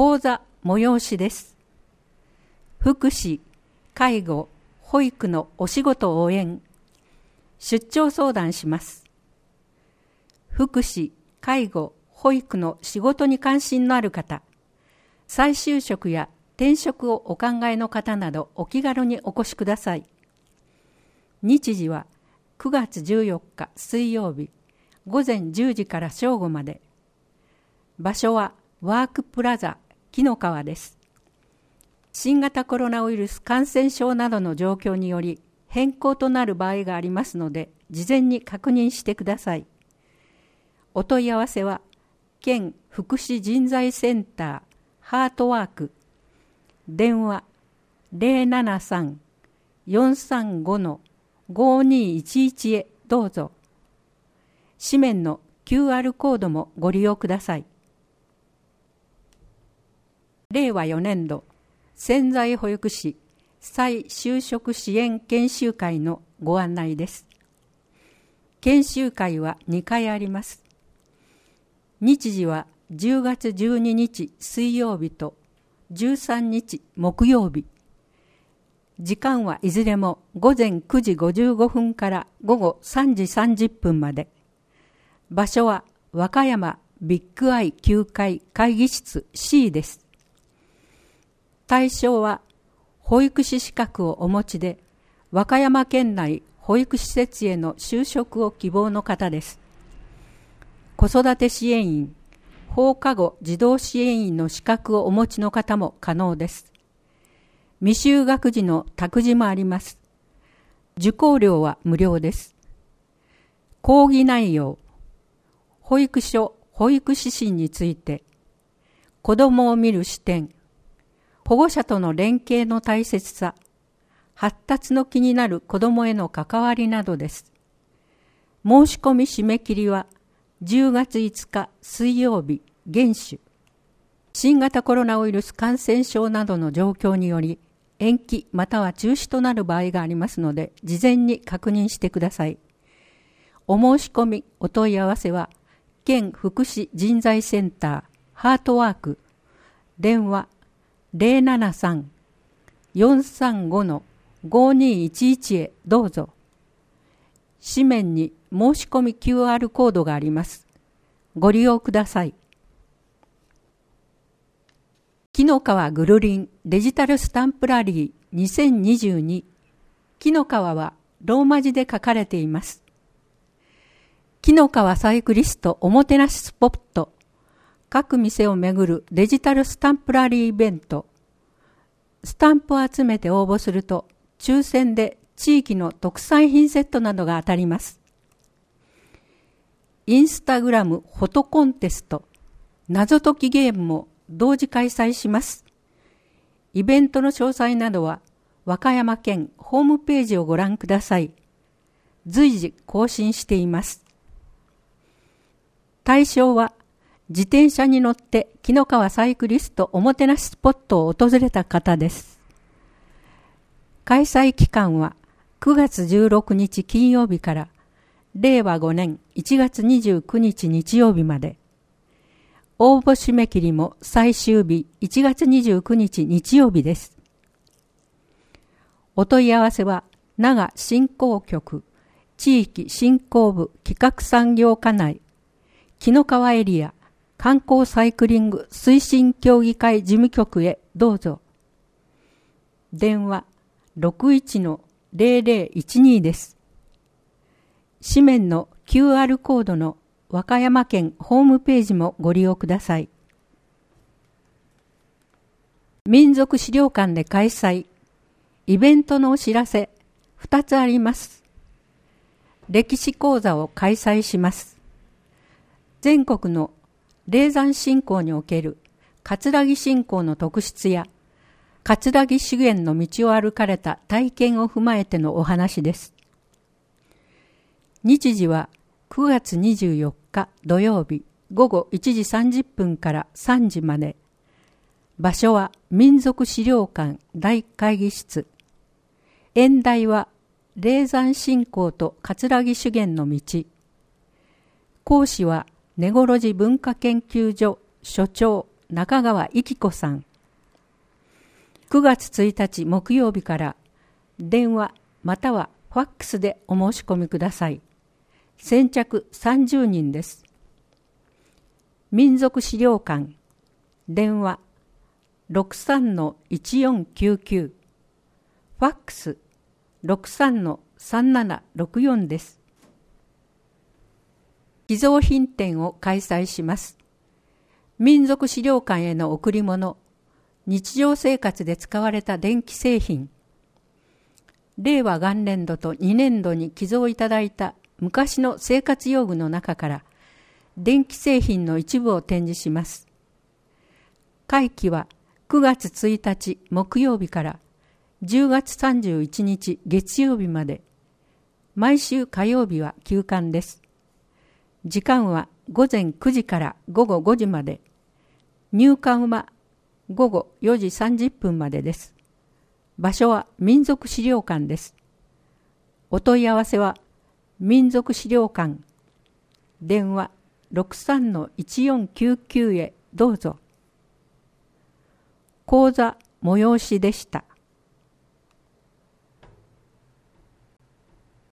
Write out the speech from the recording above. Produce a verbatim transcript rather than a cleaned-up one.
講座催しです。福祉、介護、保育のお仕事応援、出張相談します。福祉、介護、保育の仕事に関心のある方、再就職や転職をお考えの方などお気軽にお越しください。日時はくがつじゅうよっか水曜日、ごぜんじゅうじから正午まで。場所はワークプラザ紀の川です。新型コロナウイルス感染症などの状況により変更となる場合がありますので、事前に確認してください。お問い合わせは、県福祉人材センターハートワーク、電話 ゼロななさん よんさんご ごにいちいち へどうぞ。紙面の キューアール コードもご利用ください。れいわよねんど潜在保育士再就職支援研修会のご案内です。研修会はにかいあります。日時はじゅうがつじゅうににち水曜日とじゅうさんにち木曜日。時間はいずれもごぜんくじごじゅうごふんからごごさんじさんじゅっぷんまで。場所は和歌山ビッグアイきゅうかい会議室 シー です。対象は保育士資格をお持ちで和歌山県内保育施設への就職を希望の方です。子育て支援員、放課後児童支援員の資格をお持ちの方も可能です。未就学児の託児もあります。受講料は無料です。講義内容、保育所保育指針について、子どもを見る視点、保護者との連携の大切さ、発達の気になる子どもへの関わりなどです。申し込み締め切りはじゅうがついつか水曜日厳守。新型コロナウイルス感染症などの状況により延期または中止となる場合がありますので、事前に確認してください。お申し込みお問い合わせは県福祉人材センターハートワーク、電話ゼロななさん よんさんご ごにいちいち へどうぞ。紙面に申し込み キューアール コードがあります。ご利用ください。紀の川ぐるりんデジタルスタンプラリーにせんにじゅうに。紀の川はローマ字で書かれています。紀の川サイクリストおもてなしスポット、各店をめぐるデジタルスタンプラリーイベント。スタンプを集めて応募すると、抽選で地域の特産品セットなどが当たります。インスタグラムフォトコンテスト、謎解きゲームも同時開催します。イベントの詳細などは、和歌山県ホームページをご覧ください。随時更新しています。対象は、自転車に乗って紀の川サイクリストおもてなしスポットを訪れた方です。開催期間はくがつじゅうろくにち金曜日かられいわごねんいちがつにじゅうくにち日曜日まで。応募締め切りも最終日いちがつにじゅうくにち日曜日です。お問い合わせは奈良振興局地域振興部企画産業課内紀の川エリア観光サイクリング推進協議会事務局へどうぞ。電話 ろくいちのゼロゼロいちに です。紙面の キューアール コードの和歌山県ホームページもご利用ください。民族資料館で開催、イベントのお知らせふたつあります。歴史講座を開催します。全国の霊山信仰における葛城信仰の特質や葛城修験の道を歩かれた体験を踏まえてのお話です。日時はくがつにじゅうよっか土曜日ごごいちじさんじゅっぷんからさんじまで。場所は民族資料館大会議室。演題は霊山信仰と葛城修験の道。講師は根来寺文化研究所所長中川幸子さん。くがつついたち木曜日から電話またはファックスでお申し込みください。先着さんじゅうにんです。民族資料館電話 ろくさんのいちよんきゅうきゅう、ファックス ろくさんのさんななろくよん です。寄贈品展を開催します。民族資料館への贈り物、日常生活で使われた電気製品、令和元年度とにねんどに寄贈いただいた昔の生活用具の中から電気製品の一部を展示します。会期はくがつついたち木曜日からじゅうがつさんじゅういちにち月曜日まで、毎週火曜日は休館です。時間はごぜんくじからごごごじまで、入館はごごよじさんじゅっぷんまでです。場所は民族資料館です。お問い合わせは民族資料館電話 ろくさんのいちよんきゅうきゅう へどうぞ。講座催しでした。